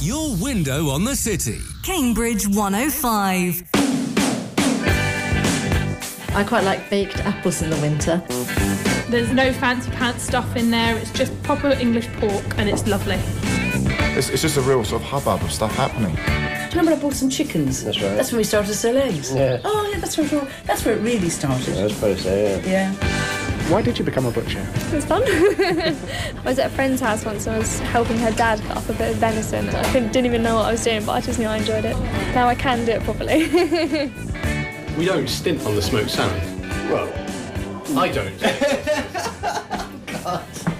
Your window on the city. Cambridge 105. I quite like baked apples in the winter. There's no fancy pants stuff in there. It's just proper English pork and it's lovely. It's just a real sort of hubbub of stuff happening. Do you remember I bought some chickens? That's right. That's when we started to sell eggs. Yeah. Oh, yeah, that's where it really started. I suppose so, yeah. Yeah. Why did you become a butcher? It was fun. I was at a friend's house once and I was helping her dad cut up a bit of venison. I didn't even know what I was doing, but I just knew I enjoyed it. Now I can do it properly. We don't stint on the smoked salmon. Well, I don't. God.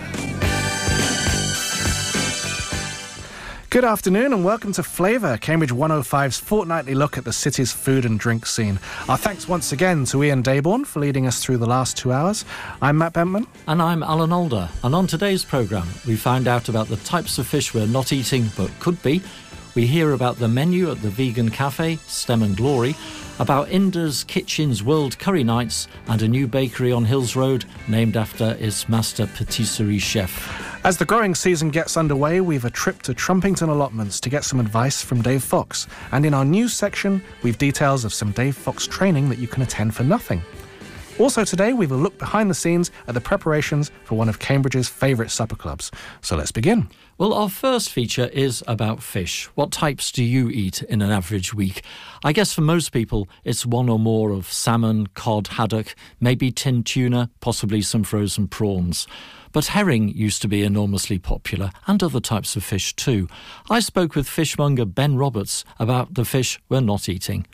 Good afternoon and welcome to Flavour, Cambridge 105's fortnightly look at the city's food and drink scene. Our thanks once again to Ian Dayborn for leading us through the last 2 hours. I'm Matt Bentman. And I'm Alan Alder. And on today's programme, we find out about the types of fish we're not eating but could be. We hear about the menu at the vegan cafe, Stem and Glory, about Inda's Kitchen's World Curry Nights and a new bakery on Hills Road named after its master patisserie chef. As the growing season gets underway, we've a trip to Trumpington Allotments to get some advice from Dave Fox. And in our news section, we've details of some Dave Fox training that you can attend for nothing. Also today, we've a look behind the scenes at the preparations for one of Cambridge's favourite supper clubs. So let's begin. Well, our first feature is about fish. What types do you eat in an average week? I guess for most people, it's one or more of salmon, cod, haddock, maybe tinned tuna, possibly some frozen prawns. But herring used to be enormously popular, and other types of fish too. I spoke with fishmonger Ben Roberts about the fish we're not eating.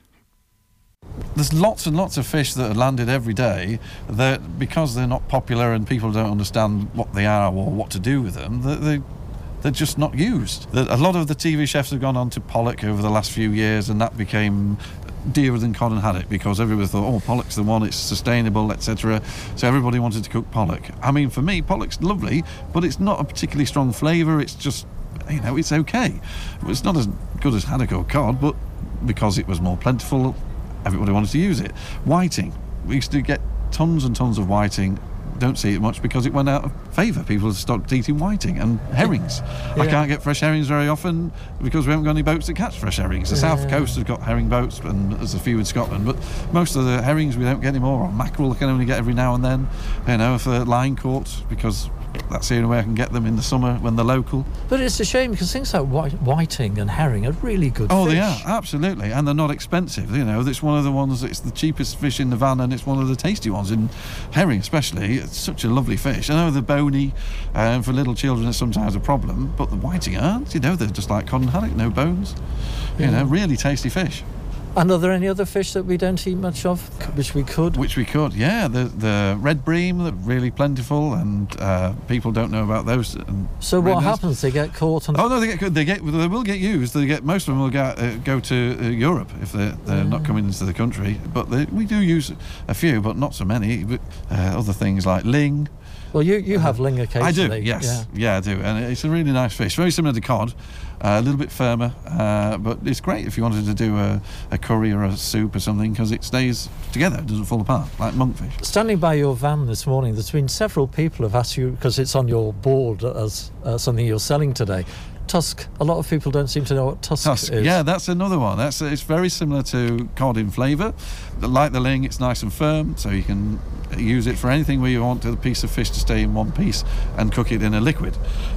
There's lots and lots of fish that are landed every day that, because they're not popular and people don't understand what they are or what to do with them, they're just not used. A lot of the TV chefs have gone on to pollock over the last few years, and that became dearer than cod and haddock because everybody thought, oh, pollock's the one, it's sustainable, etc. So everybody wanted to cook pollock. I mean, for me, pollock's lovely, but it's not a particularly strong flavour. It's just, it's okay. It's not as good as haddock or cod, but because it was more plentiful, everybody wanted to use it. Whiting. We used to get tons and tons of whiting. Don't see it much because it went out of favour. People have stopped eating whiting and herrings. Yeah. I can't get fresh herrings very often because we haven't got any boats that catch fresh herrings. The south coast has got herring boats, and there's a few in Scotland, but most of the herrings we don't get anymore. Or mackerel I can only get every now and then, for line caught, because that's the only way I can get them in the summer when they're local. But it's a shame because things like whiting and herring are really good fish. Oh, they are, absolutely. And they're not expensive, It's one of the ones, it's the cheapest fish in the van, and it's one of the tasty ones. In herring especially, it's such a lovely fish. I know they're bony, and for little children it's sometimes a problem, but the whiting aren't, they're just like cod and haddock, no bones. Really tasty fish. And are there any other fish that we don't eat much of, which we could? Which we could, yeah. The red bream, they're really plentiful, and people don't know about those. So what happens? They get caught? Oh no, they will get used. Most of them will go to Europe if they're not coming into the country. But we do use a few, but not so many. But, other things like ling. Well, you have ling occasionally. I do, yes. Yeah, I do. And it's a really nice fish. Very similar to cod, a little bit firmer, but it's great if you wanted to do a curry or a soup or something because it stays together, it doesn't fall apart, like monkfish. Standing by your van this morning, there's been several people who've asked you, because it's on your board as something you're selling today, tusk. A lot of people don't seem to know what tusk is. Yeah, that's another one. It's very similar to cod in flavour. Like the ling, it's nice and firm, so you can use it for anything where you want a piece of fish to stay in one piece and cook it in a liquid,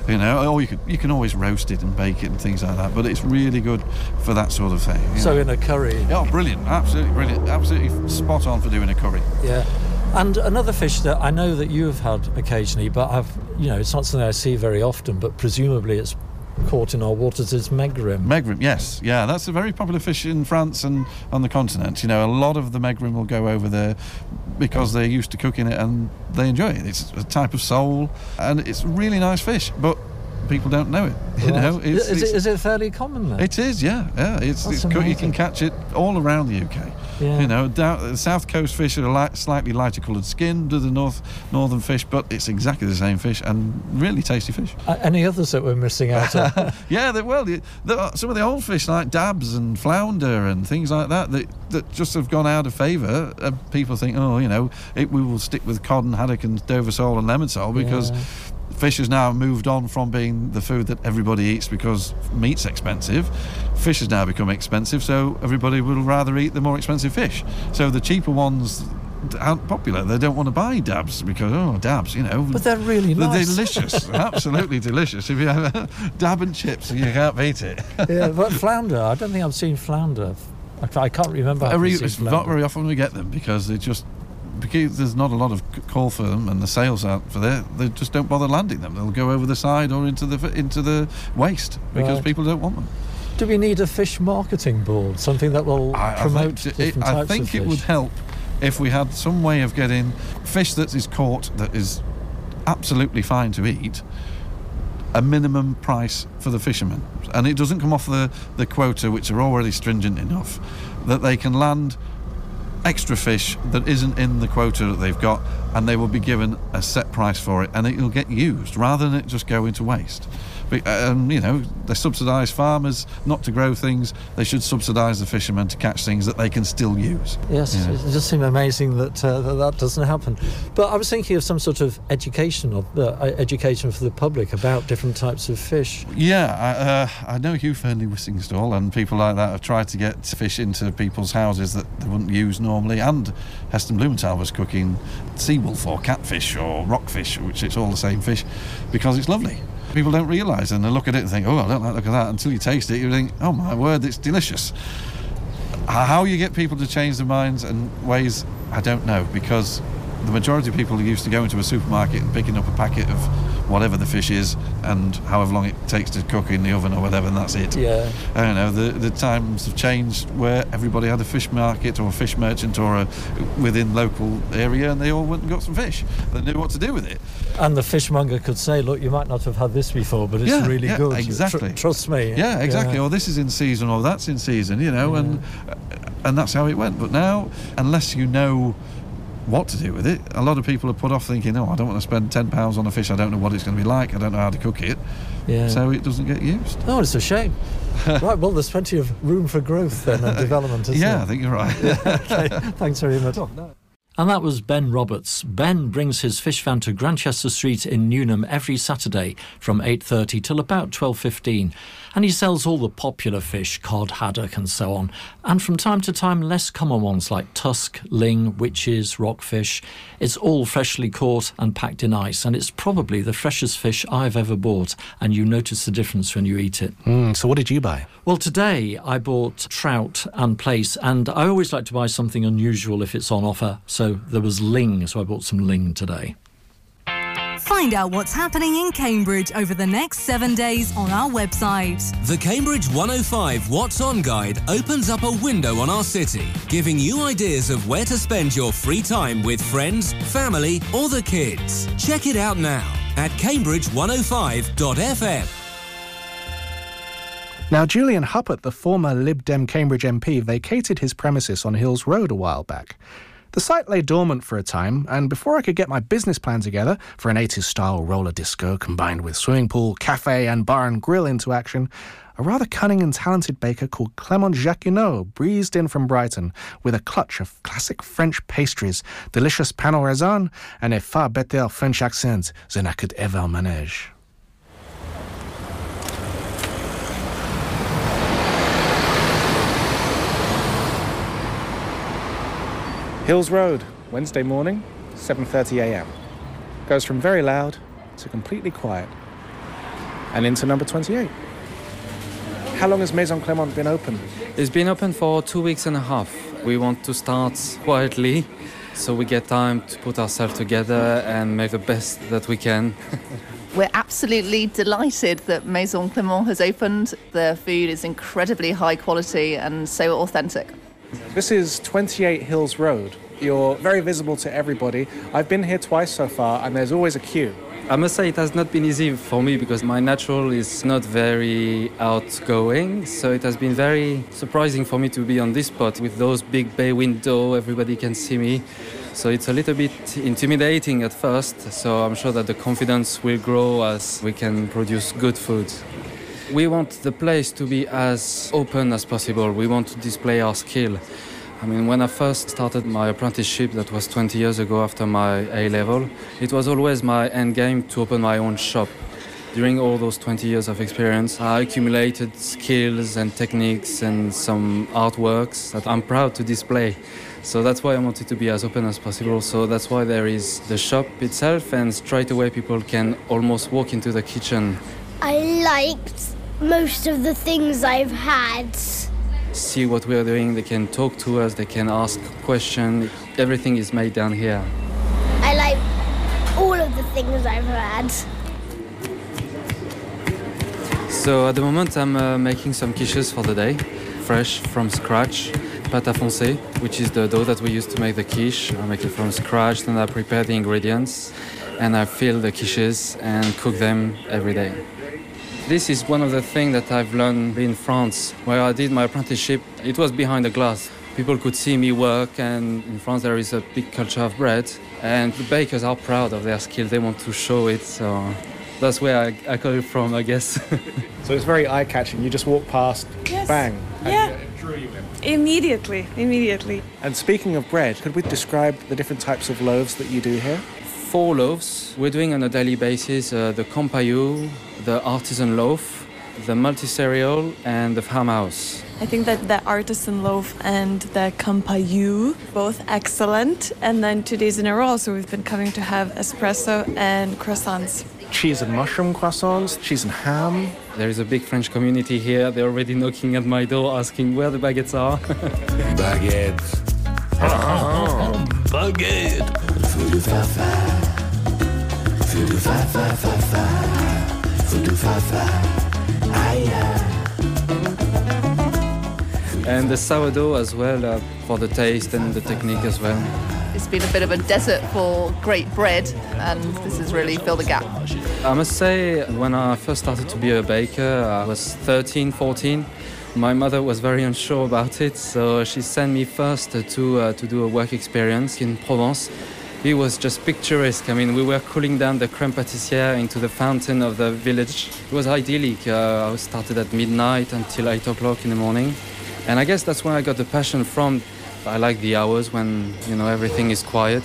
or you can always roast it and bake it and things like that, but it's really good for that sort of thing. So in a curry? Oh, brilliant, absolutely spot on for doing a curry. Yeah. And another fish that I know that you have had occasionally, but it's not something I see very often, but presumably it's caught in our waters, is megrim. Megrim, yes. Yeah, that's a very popular fish in France and on the continent. A lot of the megrim will go over there because they're used to cooking it and they enjoy it. It's a type of sole and it's a really nice fish, but people don't know it. Right. Is it fairly common then? It is, yeah. You can catch it all around the UK. Yeah. The south coast fish are slightly lighter coloured skin to the northern fish, but it's exactly the same fish and really tasty fish. Any others that we're missing out on? Yeah, some of the old fish like dabs and flounder and things like that just have gone out of favour. People think, we will stick with cod and haddock and Dover sole and lemon sole because Fish has now moved on from being the food that everybody eats because meat's expensive. Fish has now become expensive, so everybody will rather eat the more expensive fish. So the cheaper ones aren't popular. They don't want to buy dabs because, dabs, But they're really they're nice. delicious, absolutely delicious. If you have a dab and chips, you can't beat it. Yeah, but flounder, I don't think I've seen flounder. I can't remember. It's not very often we get them because there's not a lot of call for them and the sales aren't for there. They just don't bother landing them. They'll go over the side or into the waste because people don't want them. Do we need a fish marketing board, something that will promote different types of fish? I think it would help if we had some way of getting fish that is caught that is absolutely fine to eat, a minimum price for the fishermen. And it doesn't come off the quota, which are already stringent enough, that they can land extra fish that isn't in the quota that they've got, and they will be given a set price for it, and it will get used rather than it just go into waste. But, they subsidise farmers not to grow things. They should subsidise the fishermen to catch things that they can still use. Yes, it just seems amazing that that doesn't happen. But I was thinking of some sort of education for the public about different types of fish. Yeah, I know Hugh Fernley Wissingstall and people like that have tried to get fish into people's houses that they wouldn't use normally, and Heston Blumenthal was cooking seawolf or catfish or rockfish, which it's all the same fish, because it's lovely. People don't realise, and they look at it and think, I don't like the look of that. Until you taste it, you think, oh my word, it's delicious. How you get people to change their minds and ways, I don't know, because the majority of people are used to going to a supermarket and picking up a packet of whatever the fish is and however long it takes to cook in the oven or whatever, and that's it. Yeah. I don't know, the times have changed where everybody had a fish market or a fish merchant or within local area, and they all went and got some fish. They knew what to do with it. And the fishmonger could say, look, you might not have had this before, but it's really good. Exactly. Trust me. Yeah, exactly. Or this is in season, or that's in season, and that's how it went. But now, unless you know what to do with it, a lot of people are put off thinking, I don't want to spend £10 on a fish, I don't know what it's going to be like, I don't know how to cook it, so it doesn't get used. Oh, it's a shame. Right, well, there's plenty of room for growth then and development, isn't there? I think you're right. Okay, thanks very much. And that was Ben Roberts. Ben brings his fish van to Grantchester Street in Newnham every Saturday from 8:30 till about 12:15. And he sells all the popular fish, cod, haddock and so on. And from time to time, less common ones like tusk, ling, witches, rockfish. It's all freshly caught and packed in ice. And it's probably the freshest fish I've ever bought. And you notice the difference when you eat it. So what did you buy? Well, today I bought trout and plaice, and I always like to buy something unusual if it's on offer. So there was ling, so I bought some ling today. Find out what's happening in Cambridge over the next 7 days on our website. The Cambridge 105 What's On guide opens up a window on our city, giving you ideas of where to spend your free time with friends, family or the kids. Check it out now at cambridge105.fm. Now, Julian Huppert, the former Lib Dem Cambridge MP, vacated his premises on Hills Road a while back. The site lay dormant for a time, and before I could get my business plan together for an 80s-style roller disco combined with swimming pool, cafe and bar and grill into action, a rather cunning and talented baker called Clément Jacquinot breezed in from Brighton with a clutch of classic French pastries, delicious pain au raisin, and a far better French accent than I could ever manage. Hills Road, Wednesday morning, 7:30 a.m. Goes from very loud to completely quiet. And into number 28. How long has Maison Clément been open? It's been open for 2 weeks and a half. We want to start quietly, so we get time to put ourselves together and make the best that we can. We're absolutely delighted that Maison Clément has opened. The food is incredibly high quality and so authentic. This is 28 Hills Road. You're very visible to everybody. I've been here twice so far, and there's always a queue. I must say it has not been easy for me because my natural is not very outgoing, so it has been very surprising for me to be on this spot with those big bay windows, everybody can see me. So it's a little bit intimidating at first, so I'm sure that the confidence will grow as we can produce good food. We want the place to be as open as possible. We want to display our skill. I mean, when I first started my apprenticeship, that was 20 years ago after my A-level, it was always my end game to open my own shop. During all those 20 years of experience, I accumulated skills and techniques and some artworks that I'm proud to display. So that's why I wanted to be as open as possible. So that's why there is the shop itself, and straight away people can almost walk into the kitchen. I liked most of the things I've had. See what we're doing, they can talk to us, they can ask questions. Everything is made down here. I like all of the things I've had. So at the moment I'm making some quiches for the day, fresh from scratch. Pâte à foncer, which is the dough that we use to make the quiche. I make it from scratch, then I prepare the ingredients and I fill the quiches and cook them every day. This is one of the things that I've learned in France, where I did my apprenticeship. It was behind the glass. People could see me work, and in France there is a big culture of bread, and the bakers are proud of their skill. They want to show it, so that's where I got it from, I guess. So it's very eye-catching. You just walk past, yes. Bang. Yeah. And it drew you in. Immediately. And speaking of bread, could we describe the different types of loaves that you do here? 4 loaves we're doing on a daily basis, the Campaillou, the artisan loaf, the multi-cereal and the farmhouse. I think that the artisan loaf and the Campaillou, both excellent. And then 2 days in a row, so we've been coming to have espresso and croissants. Cheese and mushroom croissants, cheese and ham. There is a big French community here. They're already knocking at my door asking where the baguettes are. Baguettes. Baguette. Fudu fa fa. Fudu fa fa fa fa. Fudu fa fa. Aïe. And the sourdough as well, for the taste and the technique as well. It's been a bit of a desert for great bread, and this has really filled the gap. I must say, when I first started to be a baker, I was 13, 14. My mother was very unsure about it, so she sent me first to do a work experience in Provence. It was just picturesque. I mean, we were cooling down the crème pâtissière into the fountain of the village. It was idyllic. I started at midnight until 8 o'clock in the morning. And I guess that's where I got the passion from. I like the hours when, everything is quiet.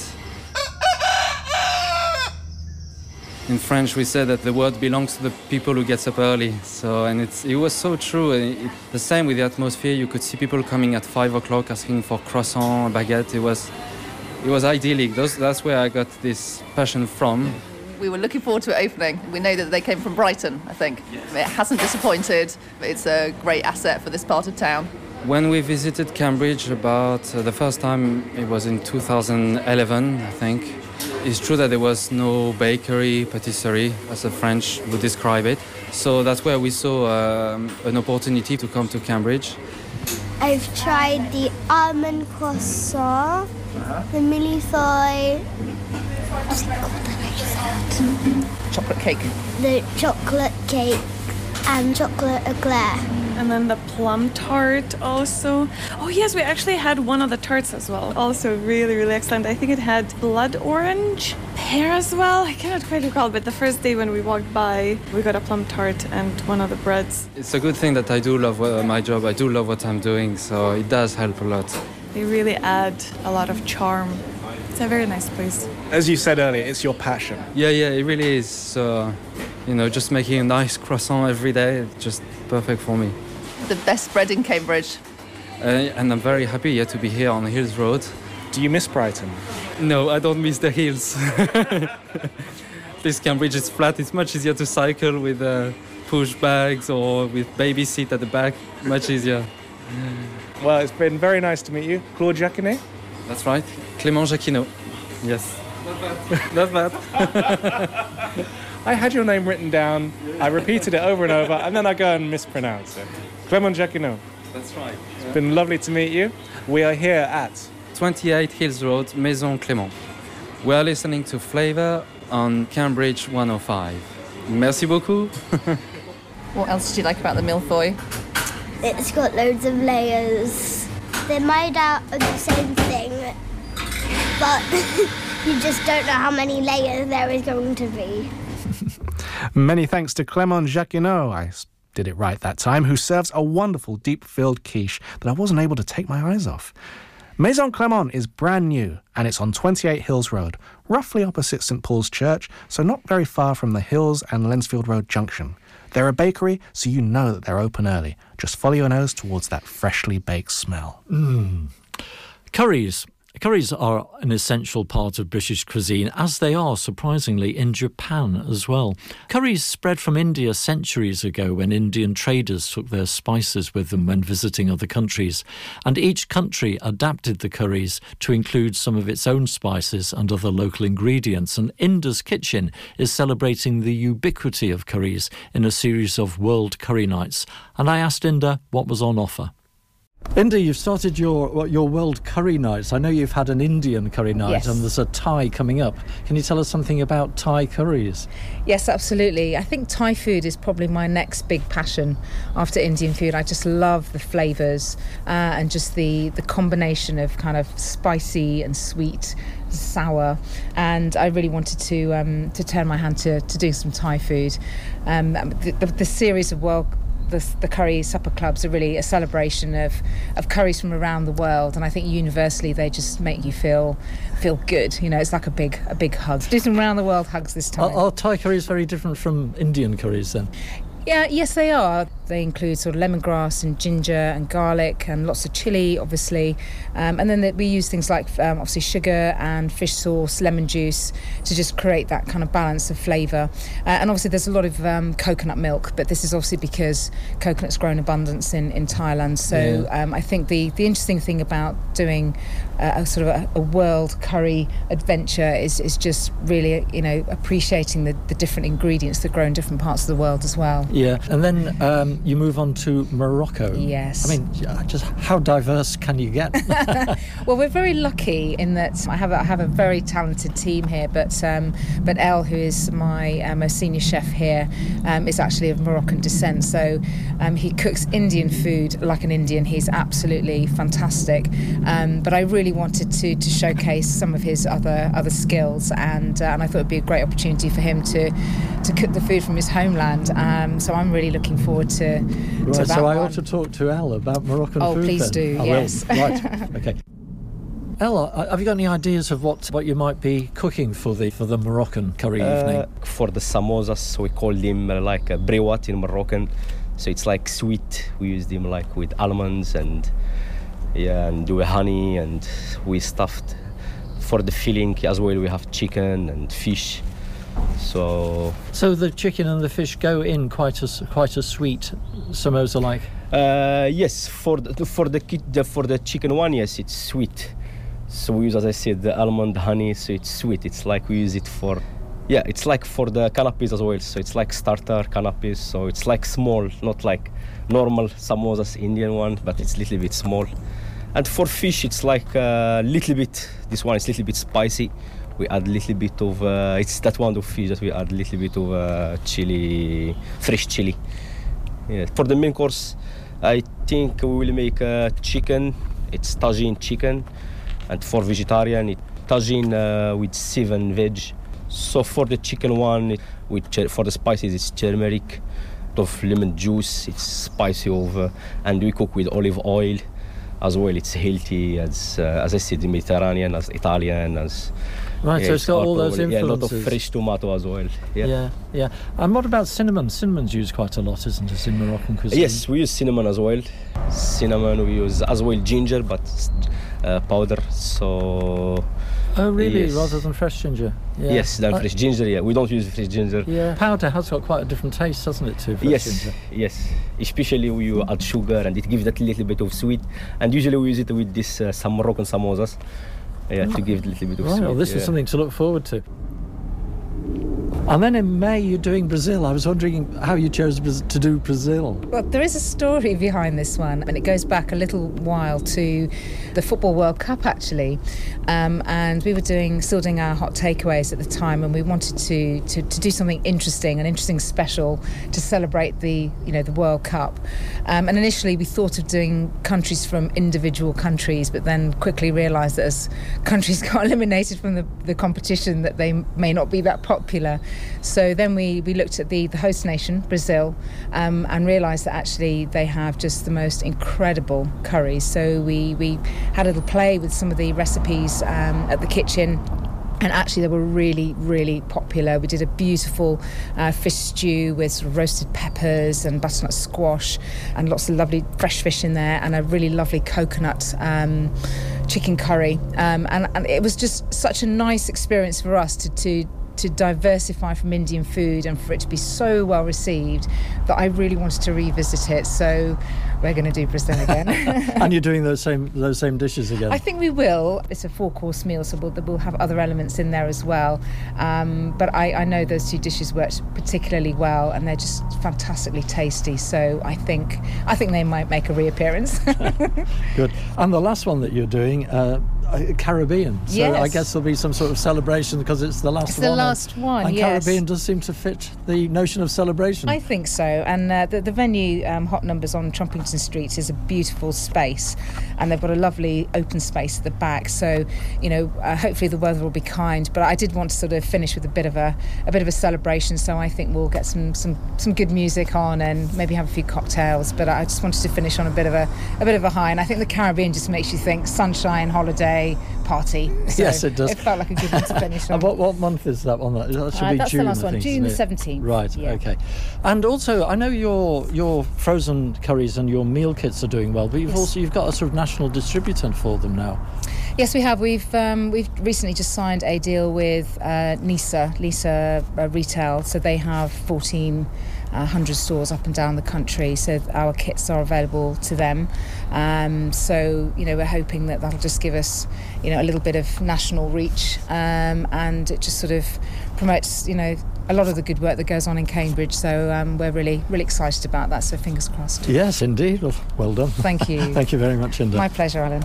In French, we say that the world belongs to the people who gets up early. And it was so true. The same with the atmosphere. You could see people coming at 5 o'clock asking for croissant, baguette. It was idyllic. That's where I got this passion from. We were looking forward to it opening. We know that they came from Brighton, I think. Yes. It hasn't disappointed. It's a great asset for this part of town. When we visited Cambridge the first time, it was in 2011, I think. It's true that there was no bakery, patisserie, as the French would describe it. So that's where we saw an opportunity to come to Cambridge. I've tried the almond croissant, the millefeuille, what's it called that I just had? Chocolate cake. The chocolate cake and chocolate eclair. And then the plum tart also. Oh yes, we actually had one of the tarts as well. Also really, really excellent. I think it had blood orange, pear as well. I cannot quite recall, but the first day when we walked by, we got a plum tart and one of the breads. It's a good thing that I do love my job. I do love what I'm doing, so it does help a lot. They really add a lot of charm. It's a very nice place. As you said earlier, it's your passion. Yeah, it really is. So, just making a nice croissant every day, it's just perfect for me. The best bread in Cambridge. And I'm very happy to be here on Hills Road. Do you miss Brighton? No, I don't miss the hills. This Cambridge is flat. It's much easier to cycle with push bags or with baby seat at the back. Much easier. Well, it's been very nice to meet you. Claude Jacquinet? That's right. Clément Jacquineau. Yes. Not bad. I had your name written down, I repeated it over and over, and then I go and mispronounce it. Clément Jacquineau. That's right. It's been lovely to meet you. We are here at 28 Hills Road, Maison Clément. We are listening to Flavor on Cambridge 105. Merci beaucoup. What else did you like about the millefeuille? It's got loads of layers. They're made out of the same thing, but you just don't know how many layers there is going to be. Many thanks to Clément Jacquineau, I did it right that time, who serves a wonderful deep-filled quiche that I wasn't able to take my eyes off. Maison Clément is brand new and it's on 28 Hills Road, roughly opposite St Paul's Church, so not very far from the Hills and Lensfield Road junction. They're a bakery, so you know that they're open early. Just follow your nose towards that freshly baked smell. Curries. Curries are an essential part of British cuisine, as they are, surprisingly, in Japan as well. Curries spread from India centuries ago when Indian traders took their spices with them when visiting other countries. And each country adapted the curries to include some of its own spices and other local ingredients. And Inda's Kitchen is celebrating the ubiquity of curries in a series of World Curry Nights. And I asked Inda what was on offer. Inda, you've started your World Curry Nights. I know you've had an Indian curry night, Yes. and there's a Thai coming up. Can you tell us something about Thai curries? Yes, absolutely. I think Thai food is probably my next big passion after Indian food. I just love the flavours and just the combination of kind of spicy and sweet, sour, and I really wanted to turn my hand to do some Thai food. The series of the curry supper clubs are really a celebration of curries from around the world, and I think universally they just make you feel good. You know, it's like a big hug. Do some round the world hugs this time. Are Thai curries very different from Indian curries then? Yeah, yes they are. They include sort of lemongrass and ginger and garlic and lots of chilli, obviously. And then we use things like, obviously, sugar and fish sauce, lemon juice, to just create that kind of balance of flavour. And obviously there's a lot of coconut milk, but this is obviously because coconut's grown in abundance in Thailand. So I think the interesting thing about doing a sort of a world curry adventure is just really, you know, appreciating the different ingredients that grow in different parts of the world as well. Yeah, and then you move on to Morocco. Yes. I mean, just how diverse can you get? Well, we're very lucky in that I have a very talented team here, but El, who is my most senior chef here, is actually of Moroccan descent. So he cooks Indian food like an Indian. He's absolutely fantastic. But I really wanted to showcase some of his other skills, and I thought it'd be a great opportunity for him to cook the food from his homeland. So I'm really looking forward to Right, that so I one. ought to talk to Elle about Moroccan food. Oh, please then. do, I yes. will. Right, okay. Elle, have you got any ideas of what you might be cooking for the Moroccan curry evening? For the samosas, we call them like brewat in Moroccan. So it's like sweet. We use them like with almonds and do a honey, and we stuffed. For the filling as well, we have chicken and fish. So the chicken and the fish go in quite a sweet samosa like. Yes, for the chicken one, yes, it's sweet. So we use, as I said, the almond honey, so it's sweet. It's like we use it for, it's like for the canapes as well. So it's like starter canapes. So it's like small, not like normal samosas Indian one, but it's a little bit small. And for fish, it's like a little bit. This one is a little bit spicy. We add a little bit of, it's that one of fish that we add a little bit of chili, fresh chili. Yeah. For the main course, I think we will make chicken. It's tagine chicken. And for vegetarian, it's tagine with 7 veg. So for the chicken one, for the spices, it's turmeric, of lemon juice, it's spicy and we cook with olive oil as well. It's healthy, as I said, Mediterranean, as Italian, as... Right, so it's got all those influences. Yeah, a lot of fresh tomato as well. Yeah. And what about cinnamon? Cinnamon's used quite a lot, isn't it, in Moroccan cuisine? Yes, we use cinnamon as well. Cinnamon, we use as well ginger, but powder, so... Oh, really? Yes. Rather than fresh ginger? Yeah. Yes, than fresh ginger, yeah. We don't use fresh ginger. Yeah. Powder has got quite a different taste, doesn't it, to fresh ginger? Yes. Especially when you add sugar and it gives that little bit of sweet. And usually we use it with this some Moroccan samosas. Yeah, to give it a little bit of sweet. Well, this is something to look forward to. And then in May you're doing Brazil. I was wondering how you chose to do Brazil. Well, there is a story behind this one, and it goes back a little while to the Football World Cup, actually. And we were still doing our hot takeaways at the time, and we wanted to do something interesting, an interesting special to celebrate the World Cup. And initially we thought of doing countries from individual countries, but then quickly realised that as countries got eliminated from the competition, that they may not be that popular. So then we looked at the host nation, Brazil, and realised that actually they have just the most incredible curries. So we had a little play with some of the recipes at the kitchen. And actually, they were really, really popular. We did a beautiful fish stew with sort of roasted peppers and butternut squash and lots of lovely fresh fish in there, and a really lovely coconut chicken curry. And it was just such a nice experience for us to diversify from Indian food and for it to be so well received that I really wanted to revisit it. So we're going to do Brazil again. And you're doing those same dishes again? I think we will. It's a 4-course meal, so we'll have other elements in there as well. But I know those 2 dishes worked particularly well, and they're just fantastically tasty. So I think they might make a reappearance. Good. And the last one that you're doing, Caribbean. So yes. I guess there'll be some sort of celebration because it's the last one. It's the last one, and yes. Caribbean does seem to fit the notion of celebration. I think so. And the venue, Hot Numbers on Trumpington Street, is a beautiful space, and they've got a lovely open space at the back. So, hopefully the weather will be kind. But I did want to sort of finish with a bit of a celebration. So I think we'll get some good music on and maybe have a few cocktails. But I just wanted to finish on a bit of a high. And I think the Caribbean just makes you think sunshine, holiday, party. So yes, it does. It felt like a good one to finish on. And what month is that one? That should be that's June. The last one, June the 17th. Right. Yeah. Okay. And also, I know your frozen curries and your meal kits are doing well, but you've got a sort of national distributor for them now. Yes, we have. We've recently just signed a deal with Lisa Retail, so they have 1,400 stores up and down the country, so our kits are available to them. So we're hoping that that'll just give us a little bit of national reach, and it just sort of promotes a lot of the good work that goes on in Cambridge. So we're really, really excited about that. So fingers crossed. Yes, indeed. Well done. Thank you. Thank you very much, Inda. My pleasure, Alan.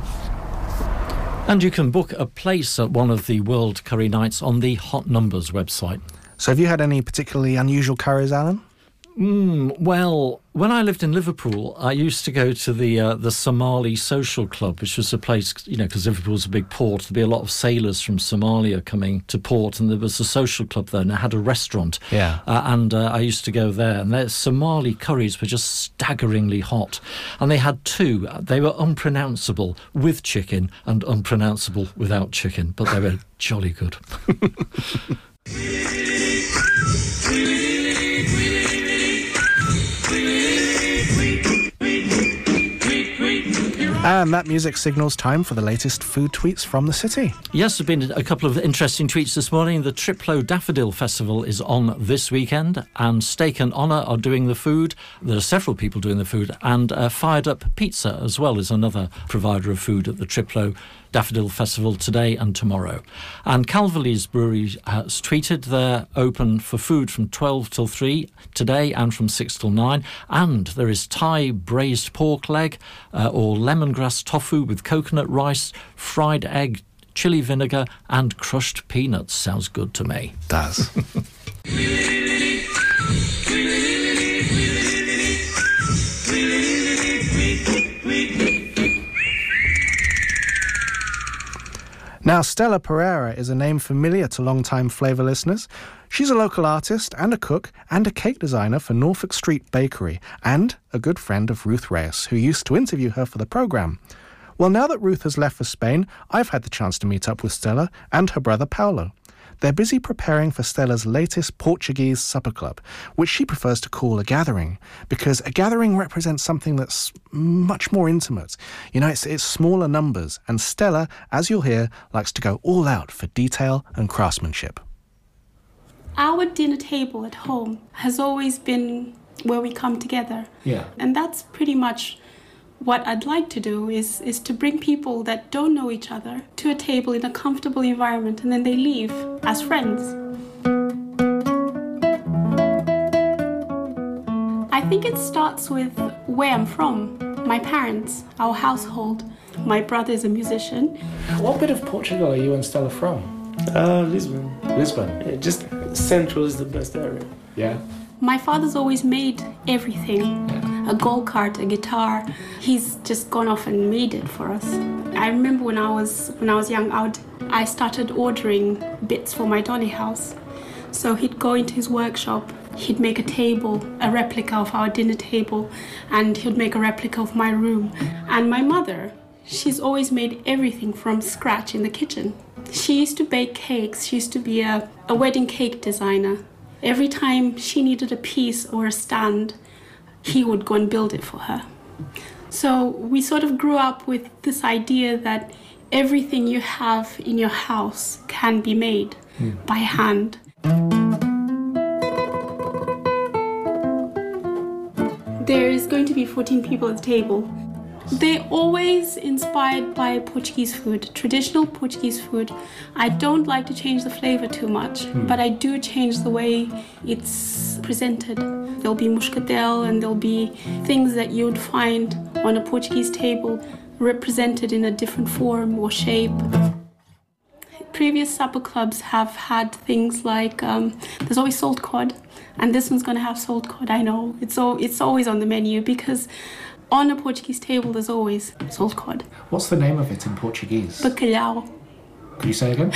And you can book a place at one of the World Curry Nights on the Hot Numbers website. So have you had any particularly unusual curries, Alan? Well, when I lived in Liverpool, I used to go to the Somali Social Club, which was a place, because Liverpool's a big port, there'd be a lot of sailors from Somalia coming to port, and there was a social club there, and it had a restaurant. Yeah. And I used to go there, and their Somali curries were just staggeringly hot. And they had 2. They were unpronounceable with chicken and unpronounceable without chicken, but they were jolly good. And that music signals time for the latest food tweets from the city. Yes, there have been a couple of interesting tweets this morning. The Triplo Daffodil Festival is on this weekend, and Steak and Honour are doing the food. There are several people doing the food, and Fired Up Pizza as well is another provider of food at the Triplo Daffodil Festival today and tomorrow. And Calverley's Brewery has tweeted they're open for food from 12 till 3 today and from 6 till 9. And there is Thai braised pork leg or lemongrass tofu with coconut rice, fried egg, chili vinegar and crushed peanuts. Sounds good to me. Does. Now, Stella Pereira is a name familiar to long-time Flavour listeners. She's a local artist and a cook and a cake designer for Norfolk Street Bakery, and a good friend of Ruth Reyes, who used to interview her for the programme. Well, now that Ruth has left for Spain, I've had the chance to meet up with Stella and her brother Paulo. They're busy preparing for Stella's latest Portuguese supper club, which she prefers to call a gathering, because a gathering represents something that's much more intimate. It's smaller numbers, and Stella, as you'll hear, likes to go all out for detail and craftsmanship. Our dinner table at home has always been where we come together. Yeah. And that's pretty much what I'd like to do, is to bring people that don't know each other to a table in a comfortable environment, and then they leave as friends. I think it starts with where I'm from, my parents, our household. My brother is a musician. What bit of Portugal are you and Stella from? Lisbon. Lisbon? Yeah, just Central is the best area. Yeah. My father's always made everything. A go-kart, a guitar. He's just gone off and made it for us. I remember when I was young, I started ordering bits for my dolly house. So he'd go into his workshop, he'd make a table, a replica of our dinner table, and he'd make a replica of my room. And my mother, she's always made everything from scratch in the kitchen. She used to bake cakes. She used to be a wedding cake designer. Every time she needed a piece or a stand, he would go and build it for her. So we sort of grew up with this idea that everything you have in your house can be made by hand. There is going to be 14 people at the table. They're always inspired by Portuguese food, traditional Portuguese food. I don't like to change the flavor too much, but I do change the way it's presented. There'll be moscatel and there'll be things that you would find on a Portuguese table represented in a different form or shape. Previous supper clubs have had things like, there's always salt cod, and this one's going to have salt cod, I know. It's always on the menu because on a Portuguese table, there's always salt cod. What's the name of it in Portuguese? Bacalhau. Could you say again?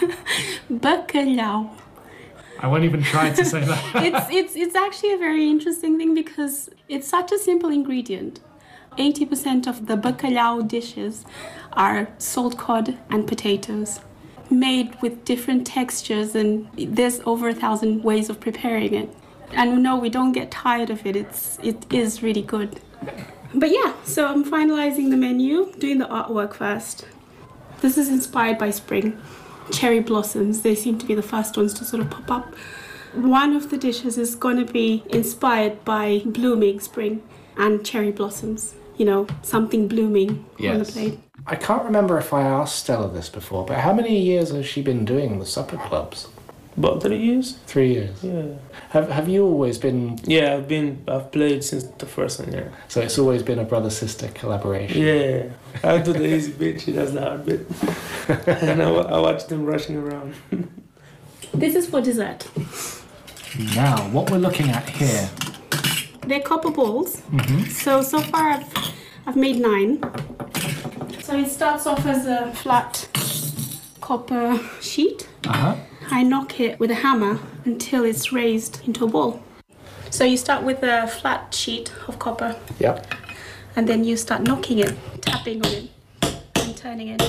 Bacalhau. I won't even try to say that. It's actually a very interesting thing because it's such a simple ingredient. 80% of the bacalhau dishes are salt cod and potatoes, made with different textures, and there's over 1,000 ways of preparing it. And no, we don't get tired of it. It is really good. But yeah, so I'm finalizing the menu, doing the artwork first. This is inspired by spring. Cherry blossoms, they seem to be the first ones to sort of pop up. One of the dishes is going to be inspired by blooming spring and cherry blossoms. You know, something blooming on the plate. I can't remember if I asked Stella this before, but how many years has she been doing the supper clubs? About 3 years. 3 years? Yeah. Have you always been... Yeah, I've played since the first one, yeah. So it's always been a brother-sister collaboration? Yeah. I do the easy bit, she does the hard bit. And I watch them rushing around. This is for dessert. Now, what we're looking at here... They're copper balls. So far I've made 9. So it starts off as a flat copper sheet. I knock it with a hammer until it's raised into a ball. So you start with a flat sheet of copper. Yep. And then you start knocking it, tapping on it, and turning it.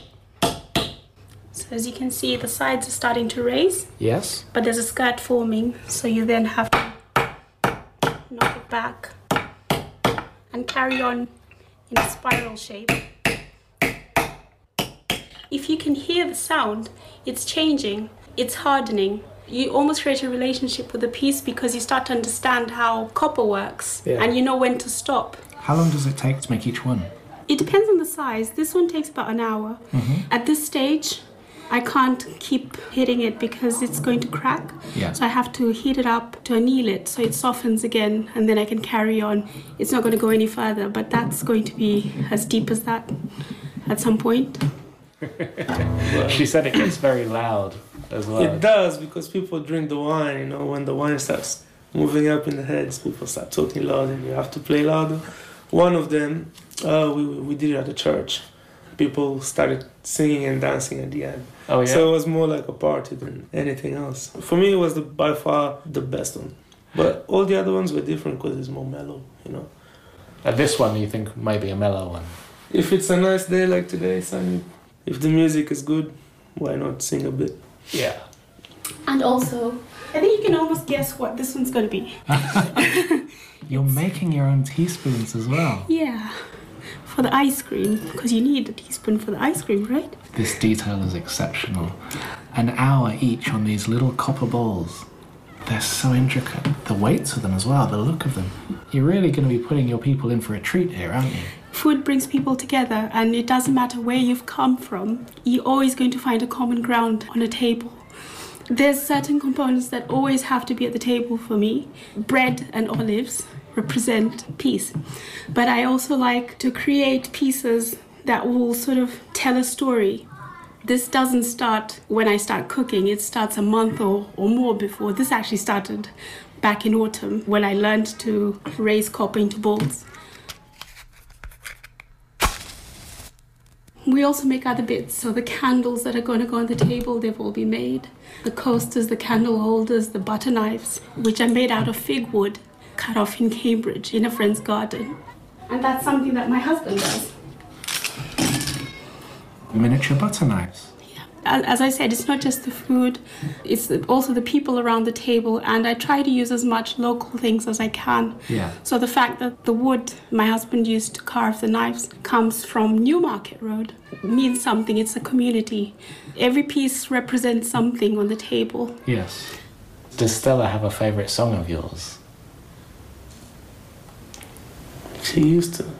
So as you can see, the sides are starting to raise. Yes. But there's a skirt forming, so you then have to knock it back and carry on in a spiral shape. If you can hear the sound, it's changing, it's hardening. You almost create a relationship with the piece because you start to understand how copper works and you know when to stop. How long does it take to make each one? It depends on the size. This one takes about an hour. At this stage, I can't keep hitting it because it's going to crack. So I have to heat it up to anneal it so it softens again and then I can carry on. It's not going to go any further, but that's going to be as deep as that at some point. She said it gets very loud as well. It does, because people drink the wine, you know, when the wine starts moving up in the heads, people start talking loud and you have to play louder. One of them, we did it at the church. People started singing and dancing at the end. Oh, yeah? So it was more like a party than anything else. For me, it was by far the best one. But all the other ones were different because it's more mellow, you know. And this one you think might be a mellow one? If it's a nice day like today, sunny, if the music is good, why not sing a bit? Yeah. And also, I think you can almost guess what this one's going to be. You're making your own teaspoons as well. Yeah, for the ice cream, because you need a teaspoon for the ice cream, right? This detail is exceptional. An hour each on these little copper balls. They're so intricate. The weights of them as well, the look of them. You're really going to be putting your people in for a treat here, aren't you? Food brings people together, and it doesn't matter where you've come from. You're always going to find a common ground on a table. There's certain components that always have to be at the table for me. Bread and olives represent peace. But I also like to create pieces that will sort of tell a story. This doesn't start when I start cooking. It starts a month or more before. This actually started back in autumn when I learned to raise copper into balls. We also make other bits, so the candles that are going to go on the table, they've all been made. The coasters, the candle holders, the butter knives, which are made out of fig wood, cut off in Cambridge in a friend's garden. And that's something that my husband does. Miniature butter knives. As I said, it's not just the food, it's also the people around the table, and I try to use as much local things as I can. Yeah. So the fact that the wood my husband used to carve the knives comes from Newmarket Road means something. It's a community. Every piece represents something on the table. Yes. Does Stella have a favourite song of yours? She used to.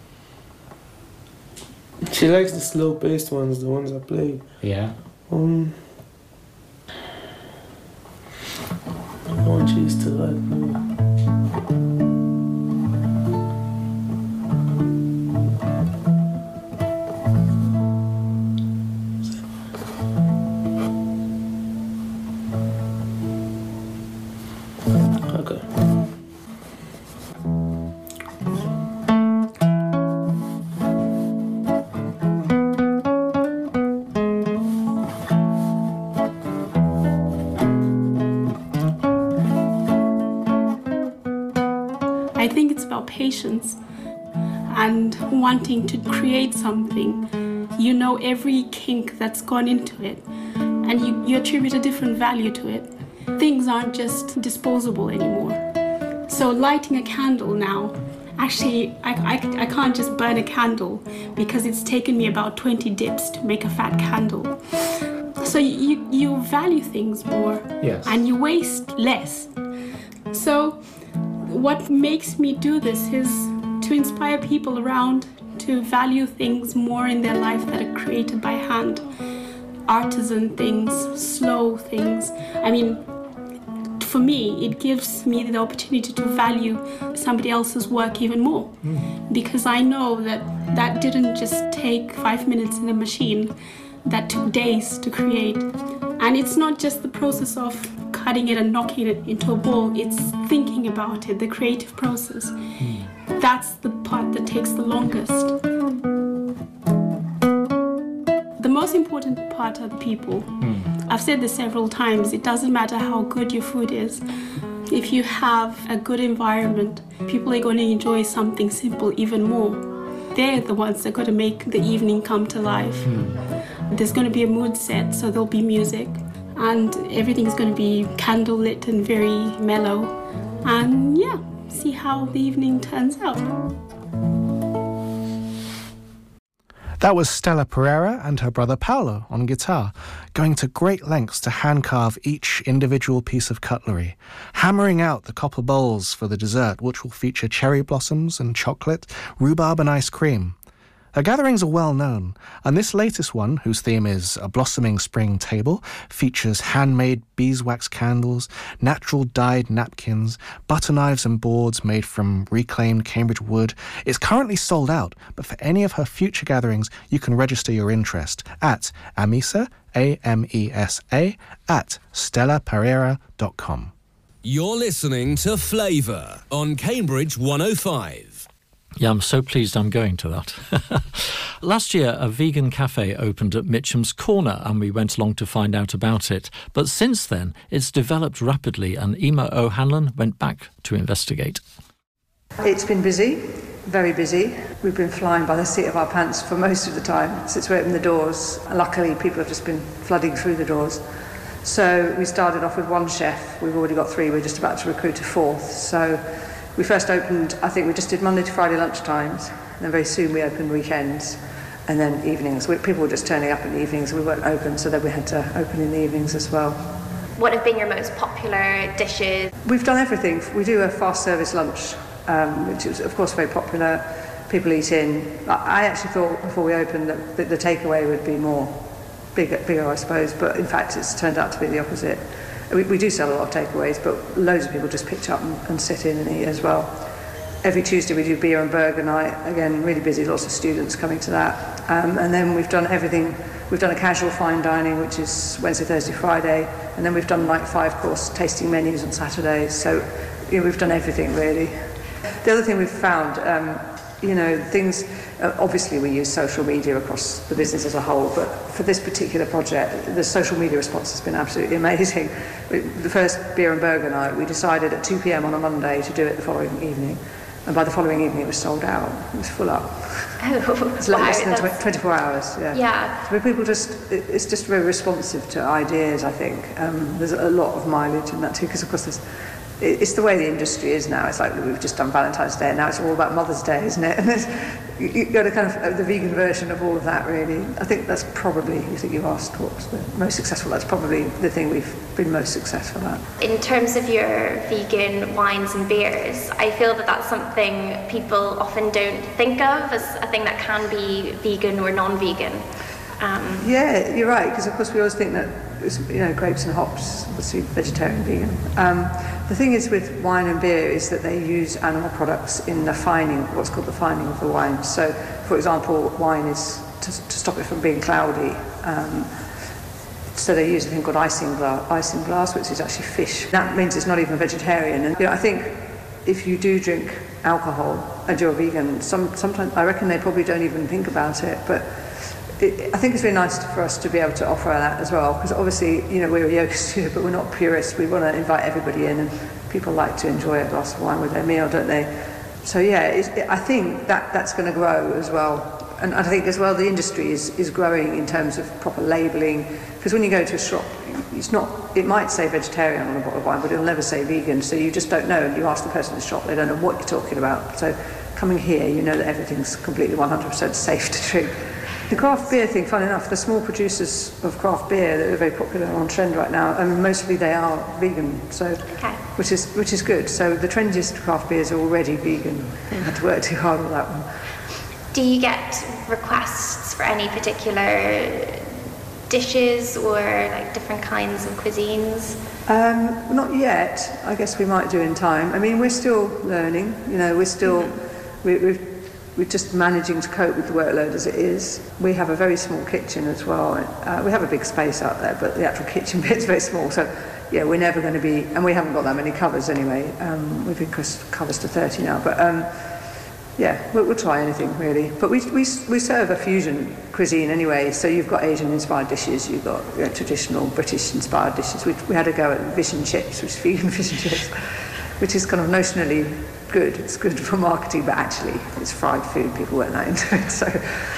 She likes the slow-paced ones, the ones I play. Yeah. The one she used to like. I think it's about patience and wanting to create something. You know every kink that's gone into it, and you attribute a different value to it. Things aren't just disposable anymore. So lighting a candle now, actually I can't just burn a candle because it's taken me about 20 dips to make a fat candle. So you value things more. Yes. And you waste less. So what makes me do this is to inspire people around to value things more in their life that are created by hand. Artisan things, slow things. I mean, for me, it gives me the opportunity to value somebody else's work even more. Because I know that didn't just take 5 minutes in a machine, that took days to create. And it's not just the process of cutting it and knocking it into a ball, it's thinking about it, the creative process. That's the part that takes the longest. The most important part are the people. I've said this several times, it doesn't matter how good your food is. If you have a good environment, people are going to enjoy something simple even more. They're the ones that are going to make the evening come to life. There's going to be a mood set, so there'll be music. And everything's going to be candlelit and very mellow. And yeah, see how the evening turns out. That was Stella Pereira and her brother Paolo on guitar, going to great lengths to hand-carve each individual piece of cutlery, hammering out the copper bowls for the dessert, which will feature cherry blossoms and chocolate, rhubarb and ice cream. Her gatherings are well known, and this latest one, whose theme is a blossoming spring table, features handmade beeswax candles, natural dyed napkins, butter knives and boards made from reclaimed Cambridge wood. It's currently sold out, but for any of her future gatherings, you can register your interest at Amesa, A-M-E-S-A, at stellapereira.com. You're listening to Flavour on Cambridge 105. Yeah, I'm so pleased I'm going to that. Last year, a vegan cafe opened at Mitcham's Corner and we went along to find out about it. But since then, it's developed rapidly and Emma O'Hanlon went back to investigate. It's been busy, very busy. We've been flying by the seat of our pants for most of the time since we opened the doors. Luckily, people have just been flooding through the doors. So we started off with one chef. We've already got 3. We're just about to recruit a 4th. So we first opened, I think we just did Monday to Friday lunchtimes, and then very soon we opened weekends, and then evenings. People were just turning up in the evenings, we weren't open, so then we had to open in the evenings as well. What have been your most popular dishes? We've done everything. We do a fast service lunch, which is of course very popular. People eat in. I actually thought before we opened that the takeaway would be bigger, I suppose, but in fact it's turned out to be the opposite. We do sell a lot of takeaways, but loads of people just pitch up and sit in and eat as well. Every Tuesday we do beer and burger night. Again, really busy, lots of students coming to that. And then we've done everything. We've done a casual fine dining, which is Wednesday, Thursday, Friday. And then we've done like 5-course tasting menus on Saturdays. So we've done everything really. The other thing we've found, You know, things, obviously we use social media across the business as a whole, but for this particular project, the social media response has been absolutely amazing. The first beer and burger night, we decided at 2 p.m. on a Monday to do it the following evening. And by the following evening, it was sold out. It was full up. Oh, it's less than 24 hours. Yeah. So people it's just very responsive to ideas, I think. There's a lot of mileage in that too, because of course it's the way the industry is now. It's like we've just done Valentine's Day, and now it's all about Mother's Day, isn't it? And you go to kind of the vegan version of all of that, really. I think that's probably, you think you asked what's the most successful, that's probably the thing we've been most successful at. In terms of your vegan wines and beers, I feel that that's something people often don't think of as a thing that can be vegan or non-vegan. Yeah, you're right, because of course we always think that, you know, grapes and hops, obviously vegetarian, vegan. The thing is with wine and beer is that they use animal products in the fining, what's called the fining of the wine. So, for example, wine is to stop it from being cloudy. So they use a thing called isinglass, which is actually fish. That means it's not even vegetarian. And you know, I think if you do drink alcohol and you're a vegan, sometimes I reckon they probably don't even think about it, but I think it's really nice for us to be able to offer that as well, because obviously, you know, we're a yoga studio, but we're not purists. We want to invite everybody in, and people like to enjoy a glass of wine with their meal, don't they? So yeah, I think that's going to grow as well. And I think as well the industry is growing in terms of proper labelling, because when you go to a shop, it might say vegetarian on a bottle of wine, but it'll never say vegan, so you just don't know, and you ask the person in the shop, they don't know what you're talking about. So coming here, you know that everything's completely 100% safe to drink. The craft beer thing, fun enough, the small producers of craft beer that are very popular on trend right now, and mostly they are vegan, so which is good. So the trendiest craft beers are already vegan. I had to work too hard on that one. Do you get requests for any particular dishes or like different kinds of cuisines? Not yet. I guess we might do in time. I mean, we're still learning. You know, we're still we're just managing to cope with the workload as it is. We have a very small kitchen as well. We have a big space out there, but the actual kitchen bit's very small. So, yeah, we're never going to be, and we haven't got that many covers anyway. We've increased covers to 30 now, but yeah, we'll try anything really. But we serve a fusion cuisine anyway. So you've got Asian-inspired dishes, you've got traditional British-inspired dishes. We had a go at fish and chips, which is vegan fish and chips, which is kind of notionally good. It's good for marketing, but actually it's fried food. People weren't that into it. So,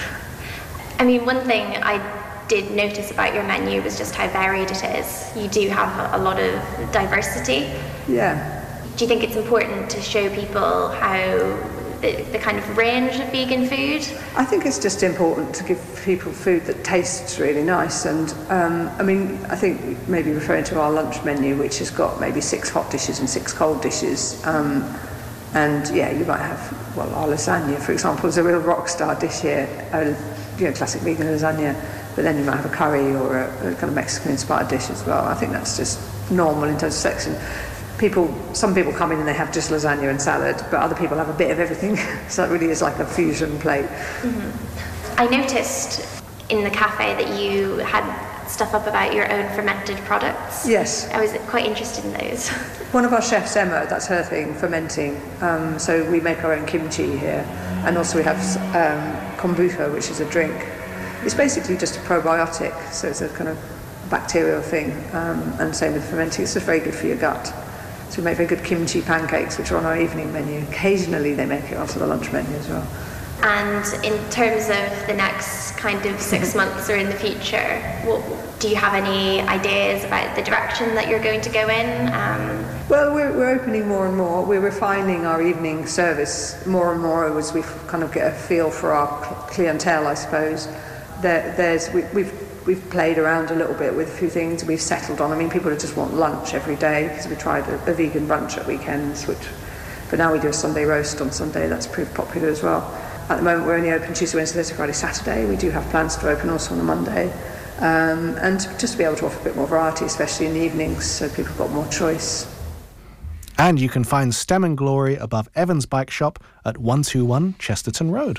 I mean, one thing I did notice about your menu was just how varied it is. You do have a lot of diversity. Yeah. Do you think it's important to show people how the kind of range of vegan food? I think it's just important to give people food that tastes really nice, and I mean, I think maybe referring to our lunch menu, which has got maybe 6 hot dishes and 6 cold dishes, and yeah, you might have, well, our lasagna, for example, is a real rock star dish here, classic vegan lasagna, but then you might have a curry or a kind of Mexican-inspired dish as well. I think that's just normal in terms of selection. Some people come in and they have just lasagna and salad, but other people have a bit of everything. So it really is like a fusion plate. Mm-hmm. I noticed in the cafe that you had stuff up about your own fermented products. Yes. I was quite interested in those. One of our chefs, Emma, that's her thing, fermenting. So we make our own kimchi here. And also we have kombucha, which is a drink. It's basically just a probiotic, so it's a kind of bacterial thing. And same with fermenting, it's just very good for your gut. So we make very good kimchi pancakes, which are on our evening menu. Occasionally they make it onto the lunch menu as well. And in terms of the next kind of 6 months or in the future, do you have any ideas about the direction that you're going to go in? Well, we're opening more and more. We're refining our evening service more and more as we kind of get a feel for our clientele, I suppose. We've played around a little bit with a few things we've settled on. I mean, people just want lunch every day, because we tried a vegan brunch at weekends, but now we do a Sunday roast on Sunday. That's proved popular as well. At the moment, we're only open Tuesday, Wednesday, Thursday, Friday, Saturday. We do have plans to open also on a Monday. And just to be able to offer a bit more variety, especially in the evenings, so people have got more choice. And you can find Stem and Glory above Evans Bike Shop at 121 Chesterton Road.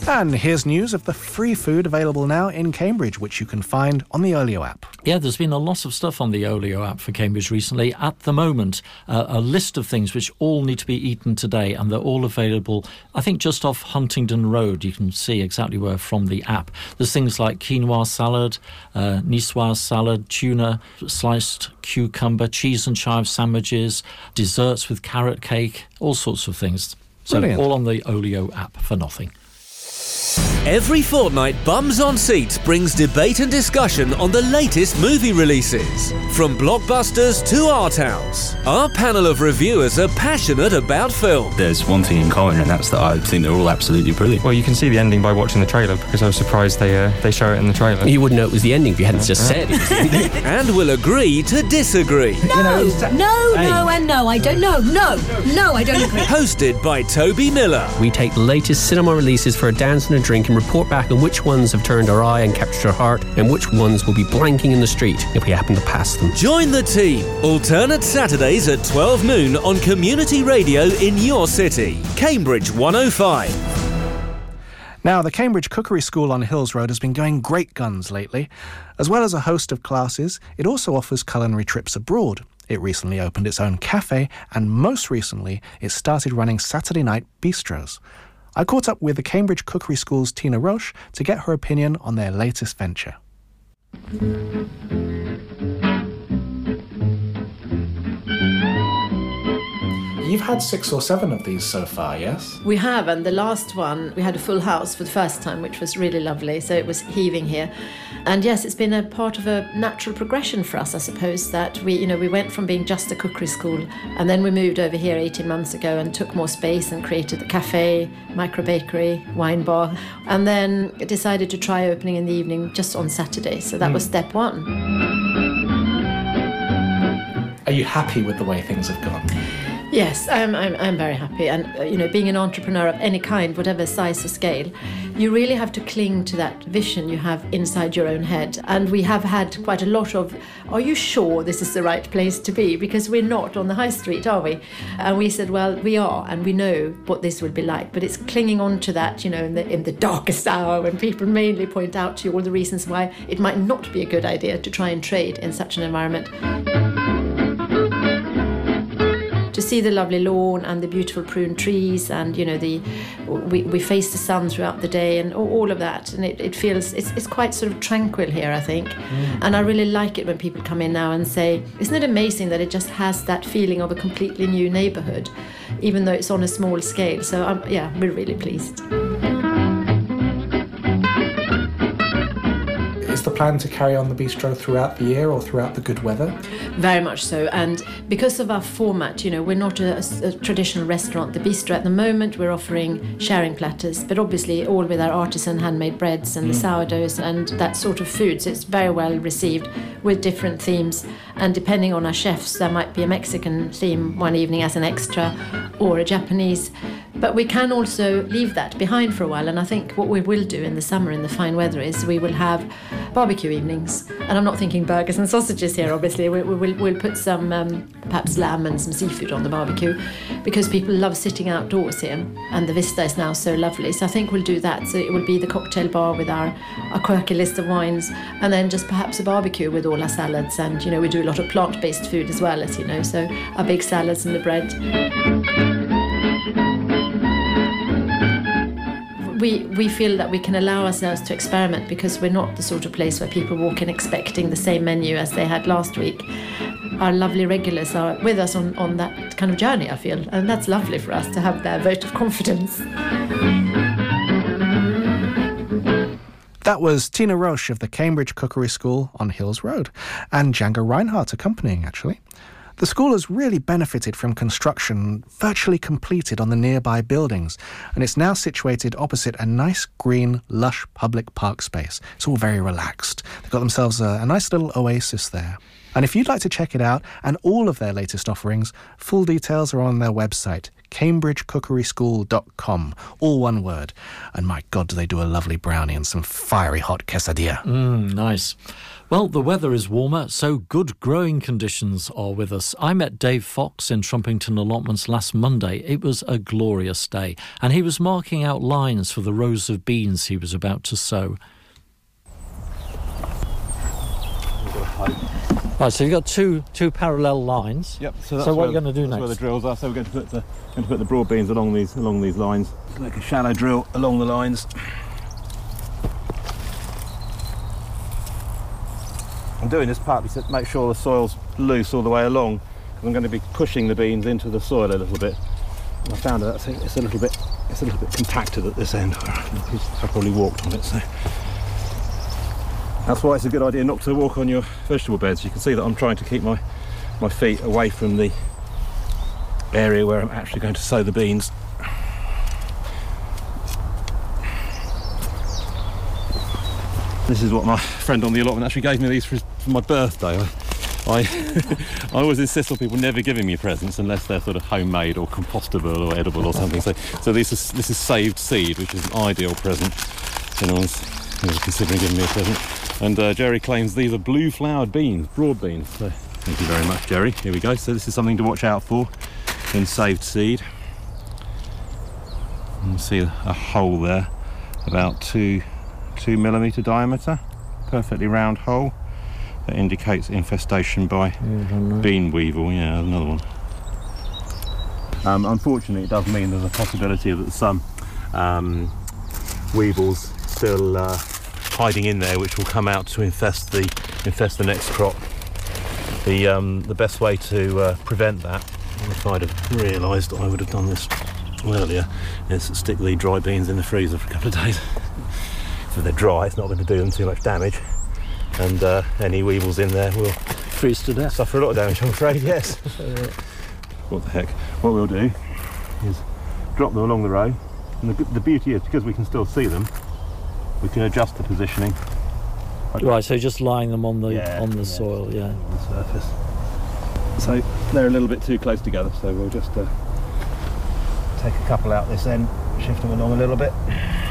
And here's news of the free food available now in Cambridge, which you can find on the Olio app. Yeah, there's been a lot of stuff on the Olio app for Cambridge recently. At the moment, a list of things which all need to be eaten today, and they're all available, I think, just off Huntingdon Road. You can see exactly where from the app. There's things like quinoa salad, niçoise salad, tuna, sliced cucumber, cheese and chive sandwiches, desserts with carrot cake, all sorts of things. So Brilliant. all on the Olio app for nothing. Every fortnight, Bums on Seats brings debate and discussion on the latest movie releases. From blockbusters to art house, our panel of reviewers are passionate about film. There's one thing in common, and that's that I think they're all absolutely brilliant. Well, you can see the ending by watching the trailer, because I was surprised they show it in the trailer. You wouldn't know it was the ending if you hadn't just said it was the ending. And will agree to disagree. No, I don't know. No, I don't agree. Hosted by Toby Miller. We take the latest cinema releases for a dance and a drink and report back on which ones have turned our eye and captured our heart, and which ones will be blanking in the street if we happen to pass them. Join the team. Alternate Saturdays at 12 noon on Community Radio in your city. Cambridge 105. Now, the Cambridge Cookery School on Hills Road has been going great guns lately. As well as a host of classes, it also offers culinary trips abroad. It recently opened its own cafe, and most recently, it started running Saturday night bistros. I caught up with the Cambridge Cookery School's Tina Roche to get her opinion on their latest venture. You've had 6 or 7 of these so far, yes? We have, and the last one, we had a full house for the first time, which was really lovely, so it was heaving here. And yes, it's been a part of a natural progression for us, I suppose, that we went from being just a cookery school, and then we moved over here 18 months ago and took more space and created the cafe, micro bakery, wine bar, and then decided to try opening in the evening just on Saturday. So that was step 1. Are you happy with the way things have gone? Yes, I'm very happy. And, being an entrepreneur of any kind, whatever size or scale, you really have to cling to that vision you have inside your own head. And we have had quite a lot of, are you sure this is the right place to be? Because we're not on the high street, are we? And we said, well, we are, and we know what this will be like. But it's clinging on to that, in the darkest hour when people mainly point out to you all the reasons why it might not be a good idea to try and trade in such an environment. To see the lovely lawn and the beautiful prune trees, and we face the sun throughout the day, and all of that, and it feels it's quite sort of tranquil here, I think. And I really like it when people come in now and say, isn't it amazing that it just has that feeling of a completely new neighbourhood, even though it's on a small scale. So we're really pleased. Is the plan to carry on the bistro throughout the year or throughout the good weather? Very much so, and because of our format, we're not a traditional restaurant. The bistro at the moment, we're offering sharing platters, but obviously all with our artisan handmade breads and the sourdoughs and that sort of food. So it's very well received with different themes, and depending on our chefs, there might be a Mexican theme one evening as an extra, or a Japanese. But we can also leave that behind for a while, and I think what we will do in the summer in the fine weather is we will have barbecue evenings. And I'm not thinking burgers and sausages here, obviously. We'll put some perhaps lamb and some seafood on the barbecue, because people love sitting outdoors here, and the vista is now so lovely. So I think we'll do that. So it will be the cocktail bar with our quirky list of wines, and then just perhaps a barbecue with all our salads. And we do a lot of plant-based food as well, as you know, so our big salads and the bread. We feel that we can allow ourselves to experiment, because we're not the sort of place where people walk in expecting the same menu as they had last week. Our lovely regulars are with us on that kind of journey, I feel, and that's lovely for us to have their vote of confidence. That was Tina Roche of the Cambridge Cookery School on Hills Road, and Django Reinhardt accompanying, actually. The school has really benefited from construction virtually completed on the nearby buildings, and it's now situated opposite a nice green, lush public park space. It's all very relaxed. They've got themselves a nice little oasis there. And if you'd like to check it out and all of their latest offerings, full details are on their website, cambridgecookeryschool.com, all one word. And my God, do they do a lovely brownie and some fiery hot quesadilla. Nice. Well, the weather is warmer, so good growing conditions are with us. I met Dave Fox in Trumpington Allotments last Monday. It was a glorious day, and he was marking out lines for the rows of beans he was about to sow. Right, so you've got two parallel lines. Yep. So what are you going to do next? That's where the drills are. So we're going to put the broad beans along these lines. Make a shallow drill along the lines. I'm doing this partly to make sure the soil's loose all the way along, because I'm going to be pushing the beans into the soil a little bit. And I found that it's a little bit compacted at this end. I probably walked on it, so that's why it's a good idea not to walk on your vegetable beds. You can see that I'm trying to keep my feet away from the area where I'm actually going to sow the beans. This is what my friend on the allotment actually gave me these for my birthday. I always insist on people never giving me presents unless they're sort of homemade or compostable or edible or something. So this is saved seed, which is an ideal present if anyone's considering giving me a present. And Jerry claims these are blue-flowered beans, broad beans. So thank you very much, Jerry. Here we go. So this is something to watch out for in saved seed. You can see a hole there, about 2 millimetre diameter, perfectly round hole that indicates infestation by bean weevil. Yeah, another one. Unfortunately, it does mean there's a possibility that some weevils still hiding in there, which will come out to infest the next crop. The best way to prevent that, if I'd have realised I would have done this earlier, is stick the dry beans in the freezer for a couple of days. So they're dry, it's not going to do them too much damage, and any weevils in there will freeze to death. Suffer a lot of damage, I'm afraid. Yes. What the heck? What we'll do is drop them along the row, and the beauty is, because we can still see them, we can adjust the positioning. Right, so just lying them on the soil, on the surface. So they're a little bit too close together, so we'll just take a couple out this end, shift them along a little bit.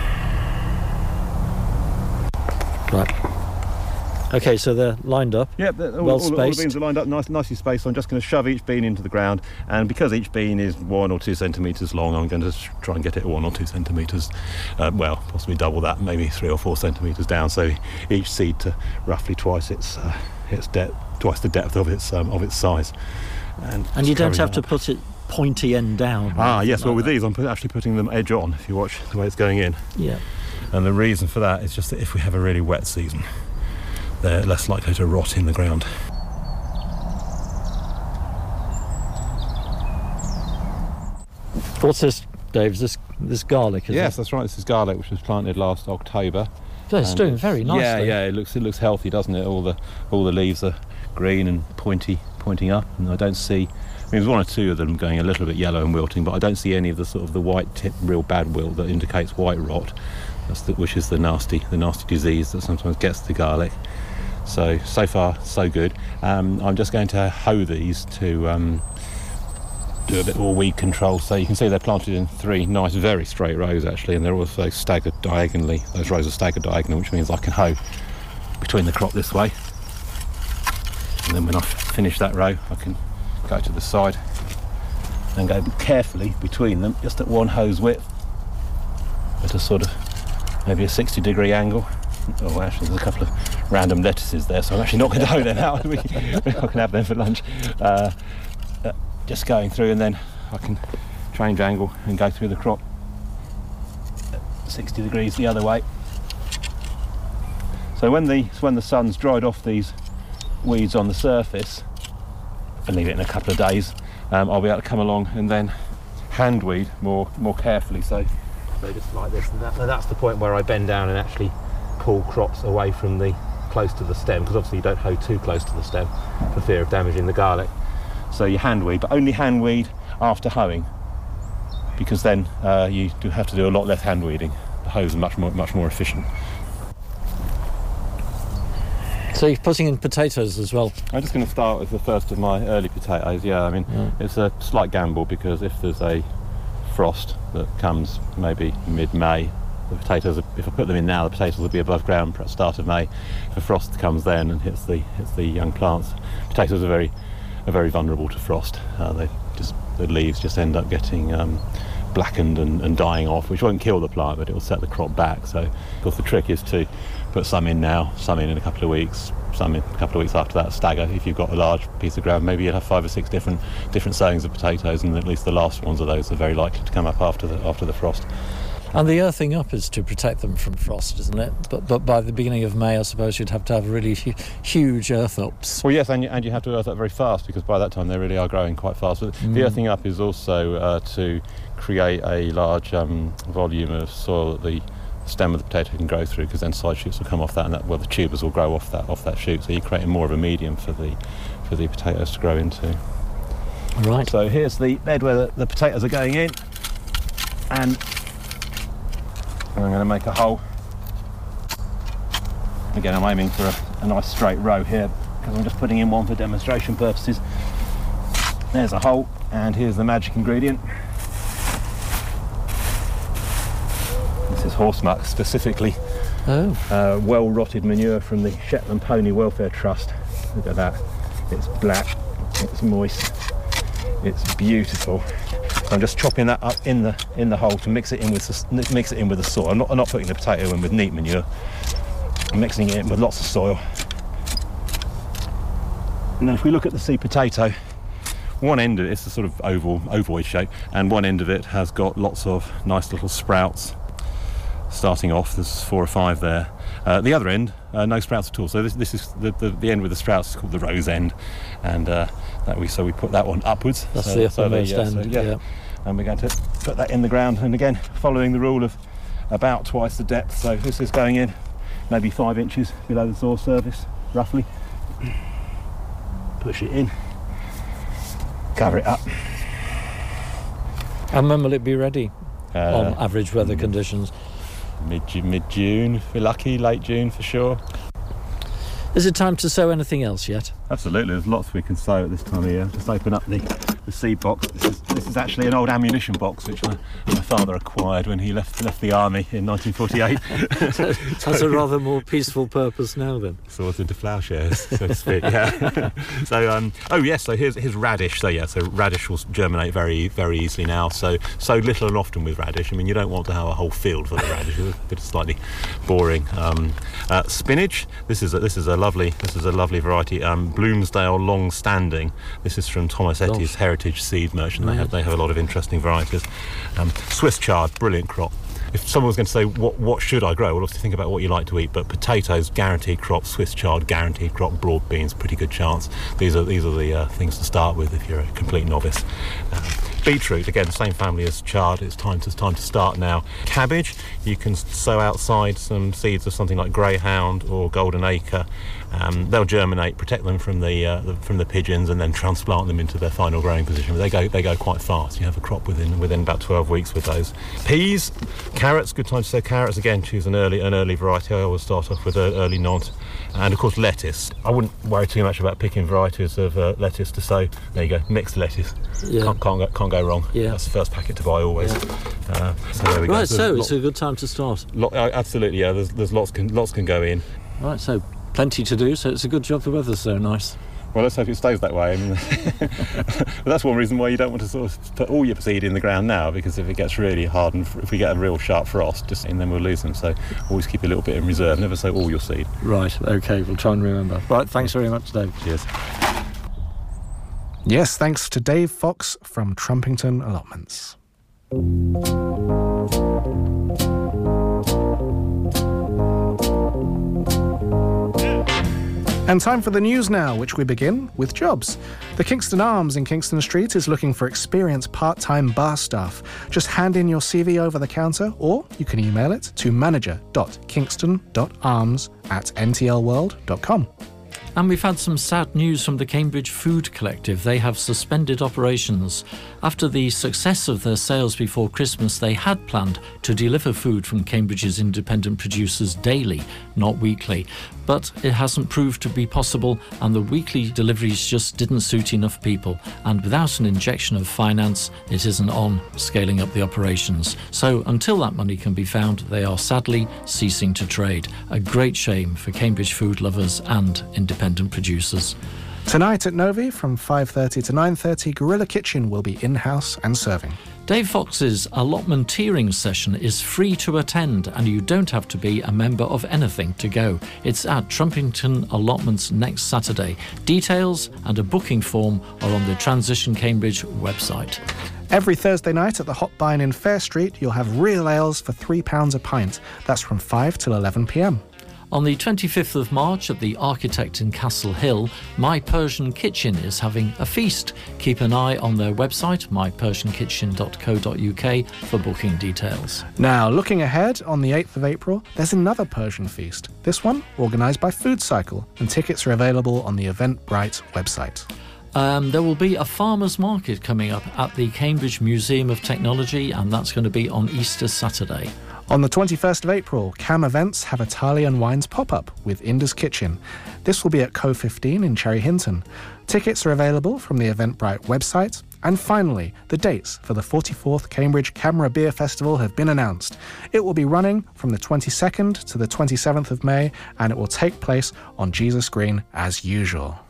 Right. Okay, so they're lined up. Yep, well spaced. All the beans are lined up, nicely spaced. So I'm just going to shove each bean into the ground, and because each bean is 1 or 2 centimetres long, I'm going to try and get it 1 or 2 centimetres, well, possibly double that, maybe 3 or 4 centimetres down. So each seed to roughly twice its depth, twice the depth of its size. And you don't have to put it pointy end down. Yes. Well, with these, I'm actually putting them edge on. If you watch the way it's going in. Yeah. And the reason for that is just that if we have a really wet season, they're less likely to rot in the ground. What's this, Dave? Is this garlic? Yes, that's right. This is garlic, which was planted last October. So it's doing very nicely. Yeah. It looks healthy, doesn't it? All the leaves are green and pointing up, and I don't see. There's 1 or 2 of them going a little bit yellow and wilting, but I don't see any of the sort of the white tip, real bad wilt that indicates white rot. Which is the nasty disease that sometimes gets the garlic. So far so good. I'm just going to hoe these to do a bit more weed control. So you can see they're planted in 3 nice, very straight rows actually, and they're also staggered diagonally. Those rows are staggered diagonally, which means I can hoe between the crop this way. And then when I've finished that row, I can go to the side and go carefully between them, just at 1 hose width, at a sort of maybe a 60-degree angle. Oh, actually, there's a couple of random lettuces there, so I'm actually not going to hoe them out. I can have them for lunch. Just going through, and then I can change angle and go through the crop 60 degrees the other way. So when the sun's dried off these weeds on the surface, and leave it in a couple of days, I'll be able to come along and then hand weed more carefully. So just like this, and that's the point where I bend down and actually pull crops away from close to the stem, because obviously you don't hoe too close to the stem for fear of damaging the garlic. So you hand weed, but only hand weed after hoeing, because then you do have to do a lot less hand weeding. The hoes are much more efficient. So you're putting in potatoes as well? I'm just going to start with the first of my early potatoes. Yeah, I mean, it's a slight gamble because if there's a frost that comes maybe mid-May, the potatoes, if I put them in now, the potatoes will be above ground at the start of May. If a frost comes then and hits the young plants, potatoes are very vulnerable to frost. The leaves just end up getting blackened and dying off, which won't kill the plant, but it will set the crop back. So, of course, the trick is to put some in now, some in a couple of weeks, some in a couple of weeks after that, stagger. If you've got a large piece of ground, maybe you'd have 5 or 6 different sowings of potatoes, and at least the last ones of those are very likely to come up after the frost. And the earthing up is to protect them from frost, isn't it? But by the beginning of May, I suppose you'd have to have really huge earth ups. Well, yes, and you have to earth up very fast, because by that time they really are growing quite fast. But the earthing up is also to create a large volume of soil that the stem of the potato can grow through, because then side shoots will come off that, and the tubers will grow off that shoot. So you're creating more of a medium for the potatoes to grow into. Right. So here's the bed where the potatoes are going in, and I'm going to make a hole. Again, I'm aiming for a nice straight row here, because I'm just putting in one for demonstration purposes. There's a hole, and here's the magic ingredient. This is horse muck, specifically well-rotted manure from the Shetland Pony Welfare Trust. Look at that. It's black, it's moist, it's beautiful. I'm just chopping that up in the hole to mix it in with the soil. I'm not putting the potato in with neat manure. I'm mixing it in with lots of soil. And then if we look at the seed potato, one end of it is a sort of ovoid shape, and one end of it has got lots of nice little sprouts starting off. There's 4 or 5 there. The other end, no sprouts at all. So this is the end with the sprouts is called the rose end, and we put that one upwards. That's the uppermost end. Yeah. And we're going to put that in the ground, and again following the rule of about twice the depth. So this is going in maybe 5 inches below the soil surface, roughly. Push it in, cover it up. And when will it be ready on average weather conditions? Mid-June, if we're lucky, late June for sure. Is it time to sow anything else yet? Absolutely, there's lots we can sow at this time of year. Just open up the seed box. This is actually an old ammunition box which my father acquired when he left the army in 1948. So it has a rather more peaceful purpose now then. Sort into ploughshares, so to speak. Yeah. So here's radish. So radish will germinate very, very easily now. So little and often with radish. I mean, you don't want to have a whole field full of radish. It's a bit slightly boring. Spinach. This is a lovely variety. Bloomsdale Long Standing. This is from Thomas Etty's Heritage Seed Merchant. They have a lot of interesting varieties. Swiss chard, brilliant crop. If someone was going to say what should I grow, well, obviously think about what you like to eat. But potatoes, guaranteed crop. Swiss chard, guaranteed crop. Broad beans, pretty good chance. These are the things to start with if you're a complete novice. Beetroot, again, same family as chard. It's time to start now. Cabbage, you can sow outside some seeds of something like greyhound or golden acre. They'll germinate, protect them from the pigeons, and then transplant them into their final growing position. They go quite fast. You have a crop within about 12 weeks with those. Peas, carrots, good time to sow carrots. Again, choose an early variety. I always start off with an early nod. And of course lettuce. I wouldn't worry too much about picking varieties of lettuce to sow. There you go, mixed lettuce. Yeah. Can't go wrong. Yeah. That's the first packet to buy always. Yeah. So there we go. Right, so it's a good time to start. Absolutely, yeah. There's lots can go in. Right, so plenty to do. So it's a good job the weather's so nice. Well, let's hope it stays that way. I mean, but that's one reason why you don't want to sort of put all your seed in the ground now, because if it gets really hard and if we get a real sharp frost, and then we'll lose them. So always keep a little bit in reserve. Never sow all your seed. Right. Okay. We'll try and remember. Right. Thanks very much, Dave. Cheers. Yes, thanks to Dave Fox from Trumpington Allotments. And time for the news now, which we begin with jobs. The Kingston Arms in Kingston Street is looking for experienced part-time bar staff. Just hand in your CV over the counter, or you can email it to manager.kingston.arms@ntlworld.com. And we've had some sad news from the Cambridge Food Collective. They have suspended operations. After the success of their sales before Christmas, they had planned to deliver food from Cambridge's independent producers daily, not weekly. But it hasn't proved to be possible, and the weekly deliveries just didn't suit enough people. And without an injection of finance, it isn't on scaling up the operations. So until that money can be found, they are sadly ceasing to trade. A great shame for Cambridge food lovers and independent producers. Tonight at Novi from 5:30 to 9:30, Gorilla Kitchen will be in-house and serving. Dave Fox's allotmenteering session is free to attend, and you don't have to be a member of anything to go. It's at Trumpington Allotments next Saturday. Details and a booking form are on the Transition Cambridge website. Every Thursday night at the Hot Bine in Fair Street, you'll have real ales for £3 a pint. That's from 5 till 11 p.m. On the 25th of March at the Architect in Castle Hill, My Persian Kitchen is having a feast. Keep an eye on their website, mypersiankitchen.co.uk, for booking details. Now, looking ahead, on the 8th of April, there's another Persian feast. This one organised by Food Cycle, and tickets are available on the Eventbrite website. There will be a farmers' market coming up at the Cambridge Museum of Technology, and that's going to be on Easter Saturday. On the 21st of April, CAM Events have Italian Wines pop-up with Inda's Kitchen. This will be at Co 15 in Cherry Hinton. Tickets are available from the Eventbrite website. And finally, the dates for the 44th Cambridge Camera Beer Festival have been announced. It will be running from the 22nd to the 27th of May, and it will take place on Jesus Green as usual.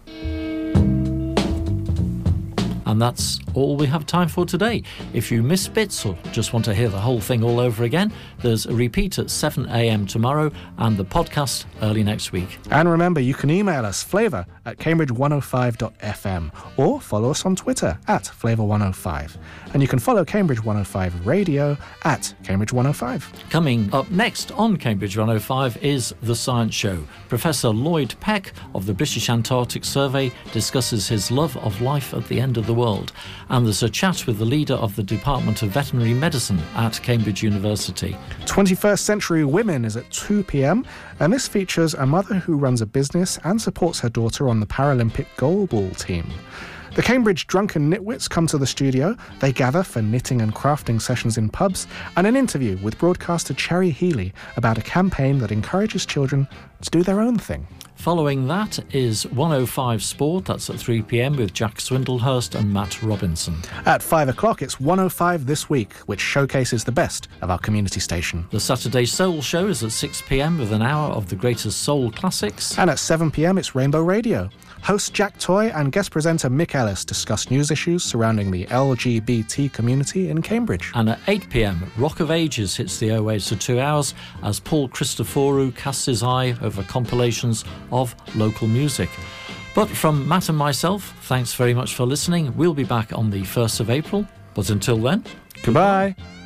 And that's all we have time for today. If you miss bits or just want to hear the whole thing all over again, there's a repeat at 7 a.m. tomorrow and the podcast early next week. And remember, you can email us flavour@cambridge105.fm or follow us on Twitter @flavour105. And you can follow Cambridge 105 Radio @Cambridge 105. Coming up next on Cambridge 105 is The Science Show. Professor Lloyd Peck of the British Antarctic Survey discusses his love of life at the end of the world. And there's a chat with the leader of the Department of Veterinary Medicine at Cambridge University. 21st Century Women is at 2 p.m, and this features a mother who runs a business and supports her daughter on the Paralympic goalball team. The Cambridge Drunken Nitwits come to the studio. They gather for knitting and crafting sessions in pubs, and an interview with broadcaster Cherry Healy about a campaign that encourages children to do their own thing. Following that is 105 Sport, that's at 3 p.m, with Jack Swindlehurst and Matt Robinson. At 5 o'clock, it's 105 This Week, which showcases the best of our community station. The Saturday Soul Show is at 6 p.m, with an hour of the greatest soul classics. And at 7 p.m, it's Rainbow Radio. Host Jack Toy and guest presenter Mick Ellis discuss news issues surrounding the LGBT community in Cambridge. And at 8 p.m, Rock of Ages hits the airwaves for 2 hours as Paul Christoforou casts his eye over compilations of local music. But from Matt and myself, thanks very much for listening. We'll be back on the 1st of April. But until then, goodbye.